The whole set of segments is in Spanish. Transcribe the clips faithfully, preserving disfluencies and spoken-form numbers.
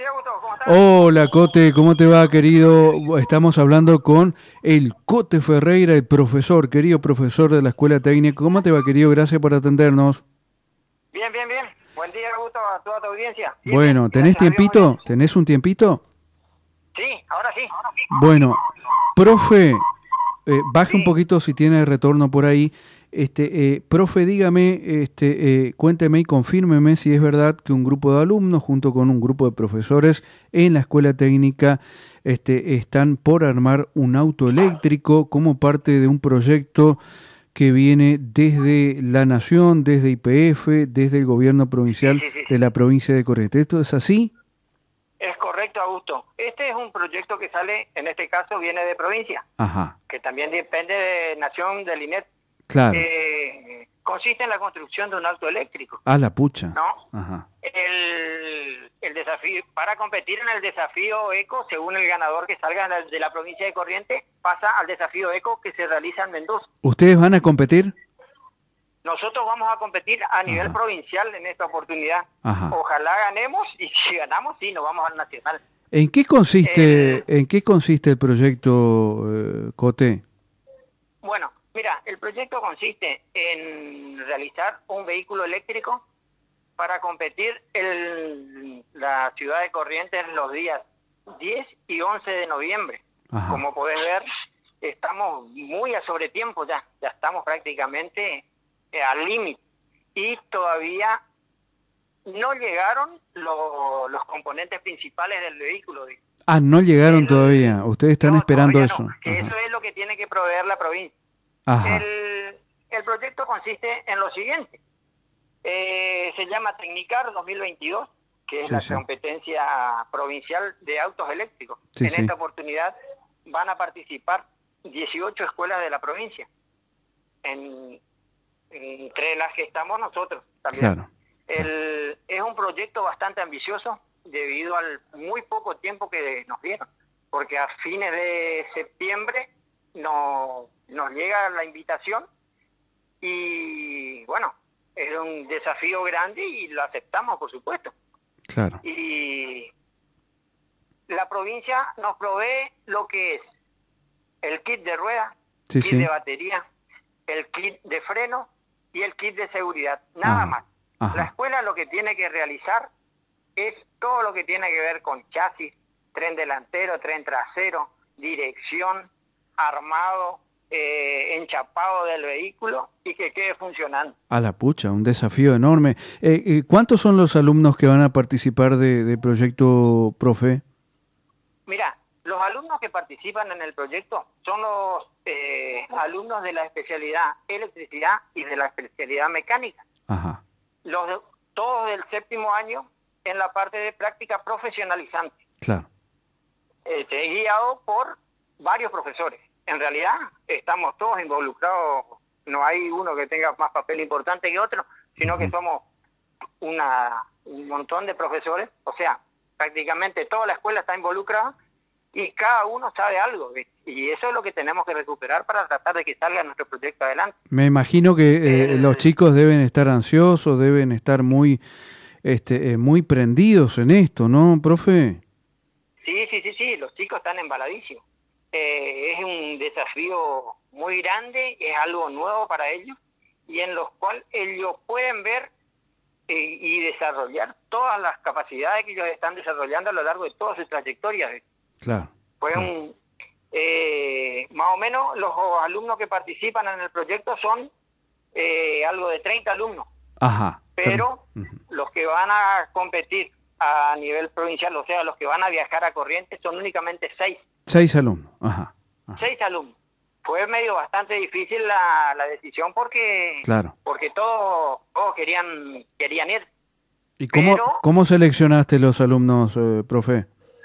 Augusto, ¿cómo estás? Hola Cote, ¿cómo te va, querido? Estamos hablando con el Cote Ferreira, el profesor, querido profesor de la Escuela Técnica. ¿Cómo te va, querido? Gracias por atendernos. Bien, bien, bien. Buen día, Augusto, a toda tu audiencia. Bien, bien. Bueno, ¿tenés Gracias a Dios, muy bien. tiempito? ¿Tenés un tiempito? Sí, ahora sí. Bueno, profe, eh, baje un Sí, poquito si tiene retorno por ahí. Este, eh, profe, dígame, este, eh, cuénteme y confírmeme si es verdad que un grupo de alumnos junto con un grupo de profesores en la escuela técnica este, están por armar un auto eléctrico como parte de un proyecto que viene desde la Nación, desde I P F, desde el gobierno sí, provincial sí, sí, de sí. la provincia de Corrientes. ¿Esto es así? Es correcto, Augusto. Este es un proyecto que sale, en este caso, viene de provincia, Ajá, que también depende de Nación, del I N E T. claro. Eh, consiste en la construcción de un auto eléctrico, A la pucha. ¿no? Ajá. El, el desafío, para competir en el desafío ECO, según el ganador que salga de la, de la provincia de Corrientes, pasa al desafío ECO que se realiza en Mendoza. ¿Ustedes van a competir? Nosotros vamos a competir a nivel Ajá. provincial en esta oportunidad. Ajá. Ojalá ganemos y si ganamos, sí, nos vamos al nacional. ¿En qué consiste, El, en qué consiste el proyecto eh, Coté? bueno, mira, el proyecto consiste en realizar un vehículo eléctrico para competir en la ciudad de Corrientes los días diez y once de noviembre. Ajá. Como podés ver, estamos muy a sobretiempo ya, ya estamos prácticamente eh, al límite y todavía no llegaron lo, los componentes principales del vehículo. Ah, no llegaron El, todavía. Ustedes están no, esperando todavía eso. no, que Ajá. eso es lo que tiene que proveer la provincia. Ajá. El, el proyecto consiste en lo siguiente. Eh, se llama Tecnicar dos mil veintidós, que es Sí, la sí. competencia provincial de autos eléctricos. Sí, En sí. esta oportunidad van a participar dieciocho escuelas de la provincia, en, entre las que estamos nosotros también. Claro. El, es un proyecto bastante ambicioso debido al muy poco tiempo que nos dieron, porque a fines de septiembre no, nos llega la invitación y bueno, es un desafío grande y lo aceptamos, por supuesto. Claro. Y la provincia nos provee lo que es el kit de rueda, Sí, kit sí. de batería, el kit de freno y el kit de seguridad, nada Ajá. más. Ajá. La escuela lo que tiene que realizar es todo lo que tiene que ver con chasis, tren delantero, tren trasero, dirección, armado, eh, enchapado del vehículo y que quede funcionando. A la pucha, un desafío enorme. Eh, eh, ¿Cuántos son los alumnos que van a participar de, de proyecto Profe? Mira, los alumnos que participan en el proyecto son los eh, alumnos de la especialidad electricidad y de la especialidad mecánica. Ajá. Los de, todos del séptimo año en la parte de práctica profesionalizante. Claro. Este, guiado por varios profesores. En realidad estamos todos involucrados, no hay uno que tenga más papel importante que otro, sino Uh-huh. que somos una, un montón de profesores, o sea, prácticamente toda la escuela está involucrada y cada uno sabe algo, ¿ves? Y eso es lo que tenemos que recuperar para tratar de que salga nuestro proyecto adelante. Me imagino que eh, El- los chicos deben estar ansiosos, deben estar muy, este, eh, muy prendidos en esto, ¿no, profe? Sí, sí, sí, sí, los chicos están embaladísimos. Eh, es un desafío muy grande, es algo nuevo para ellos y en los cuales ellos pueden ver eh, y desarrollar todas las capacidades que ellos están desarrollando a lo largo de toda su trayectoria. Claro. Fue claro. un, eh, más o menos los alumnos que participan en el proyecto son eh, algo de treinta alumnos, Ajá. pero Uh-huh. los que van a competir a nivel provincial, o sea, los que van a viajar a Corrientes son únicamente seis. Seis alumnos. Ajá. Ajá. Seis alumnos. Fue medio bastante difícil la, la decisión porque Claro. porque todos todos querían querían ir. ¿Y cómo, Pero- cómo seleccionaste los alumnos, eh, profe?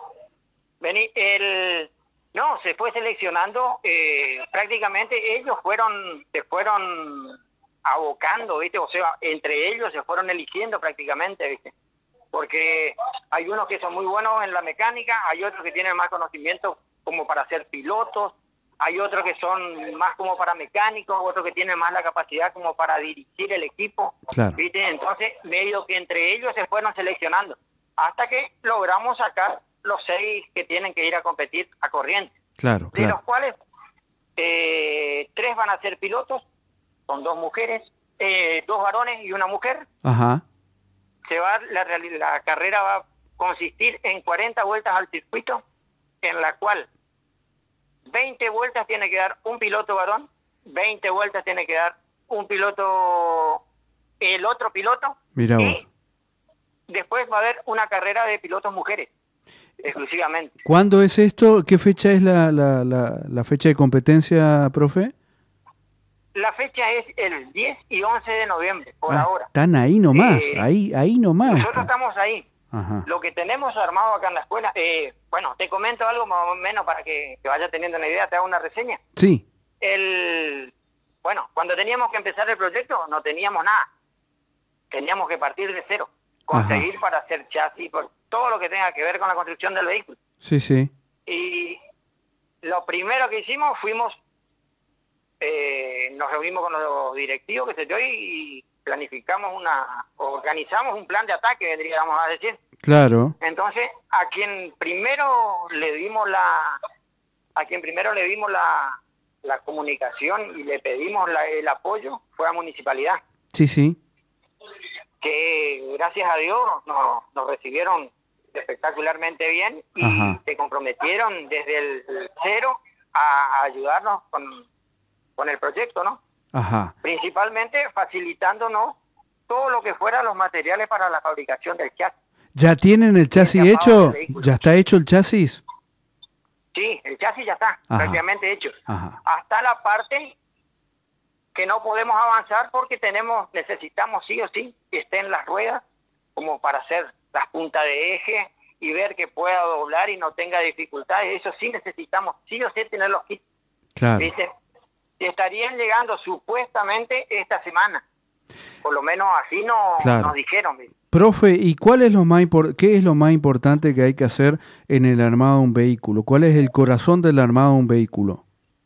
Vení, el no se fue seleccionando, eh, prácticamente ellos fueron se fueron abocando, ¿viste? O sea, entre ellos se fueron eligiendo prácticamente, ¿viste? Porque hay unos que son muy buenos en la mecánica, hay otros que tienen más conocimiento como para ser pilotos, hay otros que son más como para mecánicos, otros que tienen más la capacidad como para dirigir el equipo, Claro. ¿viste? Entonces, medio que entre ellos se fueron seleccionando. hasta que logramos sacar los seis que tienen que ir a competir a Corrientes. Claro, de claro. los cuales eh, tres van a ser pilotos, son dos mujeres, eh, dos varones y una mujer. Ajá. Se va la, la carrera va a consistir en cuarenta vueltas al circuito, en la cual veinte vueltas tiene que dar un piloto varón, veinte vueltas tiene que dar un piloto, el otro piloto. Mira vos. Y después va a haber una carrera de pilotos mujeres, exclusivamente. ¿Cuándo es esto? ¿Qué fecha es la, la, la, la fecha de competencia, profe? La fecha es el diez y once de noviembre, por ah, ahora. Están ahí nomás, eh, ahí ahí nomás. Nosotros está. estamos ahí. Ajá. Lo que tenemos armado acá en la escuela, eh, bueno, te comento algo más o menos para que, que vaya teniendo una idea, te hago una reseña. Sí. El, bueno, cuando teníamos que empezar el proyecto no teníamos nada. Teníamos que partir de cero, conseguir Ajá. para hacer chasis, por todo lo que tenga que ver con la construcción del vehículo. Sí, sí. Y lo primero que hicimos fuimos, eh, nos reunimos con los directivos, que se dio, y planificamos una, organizamos un plan de ataque, vendríamos a decir. Claro. Entonces, a quien primero le dimos la, a quien primero le dimos la, la comunicación y le pedimos la, el apoyo fue a Municipalidad. Sí, sí. Que gracias a Dios nos, nos recibieron espectacularmente bien y Ajá. se comprometieron desde el cero a, a ayudarnos con, con el proyecto, ¿no? Ajá. Principalmente facilitándonos todo lo que fuera los materiales para la fabricación del chasis. ¿Ya tienen el chasis hecho? ¿Ya está hecho el chasis? Sí, el chasis ya está Ajá. prácticamente hecho. Ajá. Hasta la parte que no podemos avanzar porque tenemos, necesitamos sí o sí que estén las ruedas como para hacer las puntas de eje y ver que pueda doblar y no tenga dificultades. Eso sí necesitamos sí o sí tener los kits. Claro. ¿Viste? Y estarían llegando supuestamente esta semana. Por lo menos así no, claro. nos dijeron. ¿Viste? Profe, ¿y cuál es lo más impor- qué es lo más importante que hay que hacer en el armado de un vehículo? ¿Cuál es el corazón del armado de un vehículo?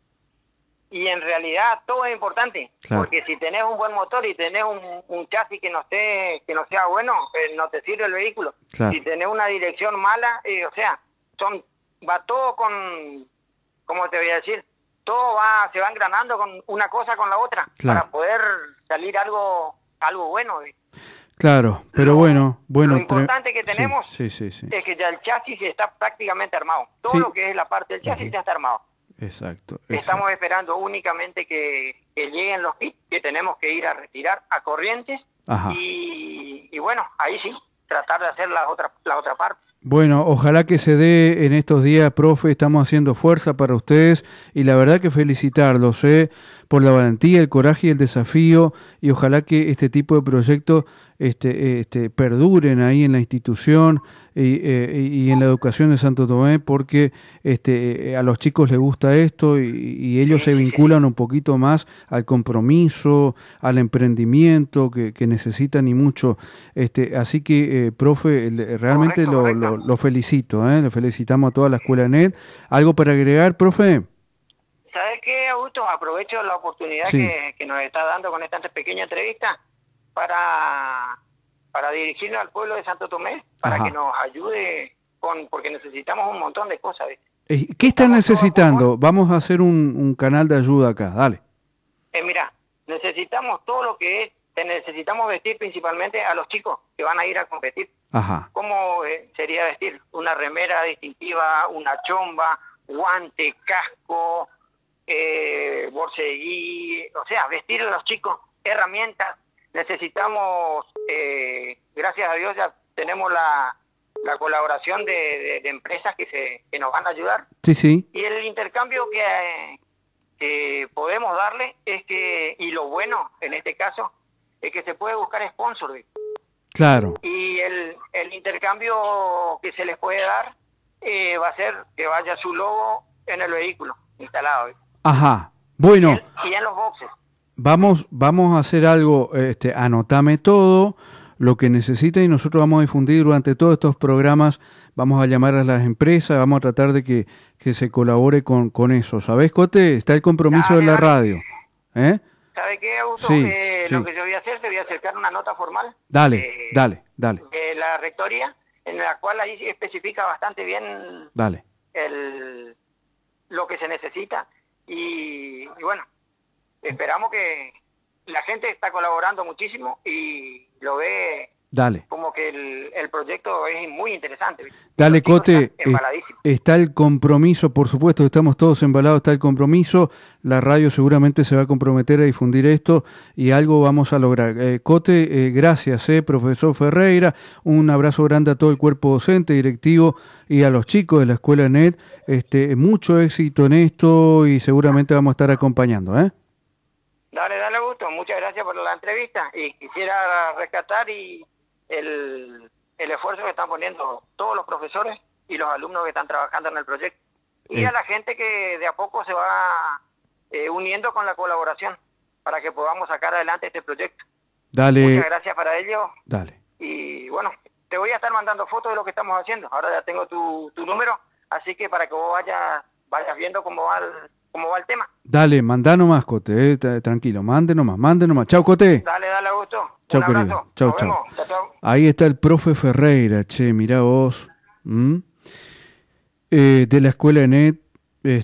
Y en realidad todo es importante, claro. porque si tenés un buen motor y tenés un, un chasis que no esté, que no sea bueno, eh, no te sirve el vehículo. Claro. Si tenés una dirección mala, eh, o sea, son va todo con, ¿cómo te voy a decir? Todo va, se va engranando con una cosa con la otra, claro. para poder salir algo, algo bueno. ¿Viste? Claro, pero lo, bueno, bueno. Lo importante que tenemos sí, sí, sí, sí. es que ya el chasis está prácticamente armado. Todo sí. lo que es la parte del chasis uh-huh. ya está armado. Exacto, exacto. Estamos esperando únicamente que, que lleguen los kits que tenemos que ir a retirar a Corrientes. Ajá. Y, y bueno, ahí sí, tratar de hacer la otra, la otra parte. Bueno, ojalá que se dé en estos días, profe, estamos haciendo fuerza para ustedes y la verdad que felicitarlos eh, por la valentía, el coraje y el desafío y ojalá que este tipo de proyectos este, este, perduren ahí en la institución y, eh, y en la educación de Santo Tomé porque este, a los chicos les gusta esto y, y ellos sí, se vinculan sí. un poquito más al compromiso, al emprendimiento que, que necesitan y mucho. Este, así que, eh, profe, realmente correcto, lo, correcto. lo Lo felicito, ¿eh? Le felicitamos a toda la escuela N E D. ¿Algo para agregar, profe? ¿Sabes qué, Augusto? Aprovecho la oportunidad sí. que, que nos está dando con esta pequeña entrevista para, para dirigirnos al pueblo de Santo Tomé, para Ajá. que nos ayude, con porque necesitamos un montón de cosas. ¿Viste? ¿Qué están necesitando? Vamos a hacer un, un canal de ayuda acá, dale. Eh, mira, necesitamos todo lo que es, necesitamos vestir principalmente a los chicos que van a ir a competir. Ajá. ¿Cómo eh, sería vestir? Una remera distintiva, una chomba, guante, casco, eh, borseguí, o sea, vestir a los chicos, herramientas. Necesitamos, eh, gracias a Dios ya tenemos la, la colaboración de, de, de empresas que se que nos van a ayudar. Sí, sí. Y el intercambio que, eh, que podemos darle es que, y lo bueno en este caso, es que se puede buscar sponsor. Claro. Y el, el intercambio que se les puede dar eh, va a ser que vaya su logo en el vehículo instalado. Ajá. Bueno. Y en, y en los boxes. Vamos, vamos a hacer algo, este, anotame todo lo que necesita y nosotros vamos a difundir durante todos estos programas, vamos a llamar a las empresas, vamos a tratar de que, que se colabore con, con eso. ¿Sabés, Cote? Está el compromiso dale, de la dale. radio. ¿Eh? ¿Sabe qué, Augusto? Sí, eh, sí. Lo que yo voy a hacer, te voy a acercar una nota formal. Dale, eh, dale, dale. De la rectoría, en la cual ahí sí especifica bastante bien Dale. el, lo que se necesita y, y bueno, esperamos que la gente está colaborando muchísimo y lo ve Dale. como que el, el proyecto es muy interesante. Dale, Los chicos Cote, están embaladísimos. está el compromiso, por supuesto, estamos todos embalados, está el compromiso, la radio seguramente se va a comprometer a difundir esto y algo vamos a lograr. Eh, Cote, eh, gracias, eh, profesor Ferreira, un abrazo grande a todo el cuerpo docente, directivo y a los chicos de la Escuela N E T, este, mucho éxito en esto y seguramente vamos a estar acompañando, ¿eh? Dale, dale gusto, muchas gracias por la entrevista y quisiera rescatar y el, el esfuerzo que están poniendo todos los profesores y los alumnos que están trabajando en el proyecto y eh. a la gente que de a poco se va eh, uniendo con la colaboración para que podamos sacar adelante este proyecto. Dale. Muchas gracias para ello. Dale. Y bueno, te voy a estar mandando fotos de lo que estamos haciendo. Ahora ya tengo tu, tu número, así que para que vos vayas, vayas viendo cómo va el, cómo va el tema. Dale, mandá nomás, Cote, eh, tranquilo, mande nomás, mande nomás. Chau, Cote. Dale, dale, Augusto. Chau, Un querido. abrazo. Chau, Nos chau. vemos. Chau, chau. Ahí está el profe Ferreira, che, mirá vos. ¿Mm? Eh, de la Escuela N E T.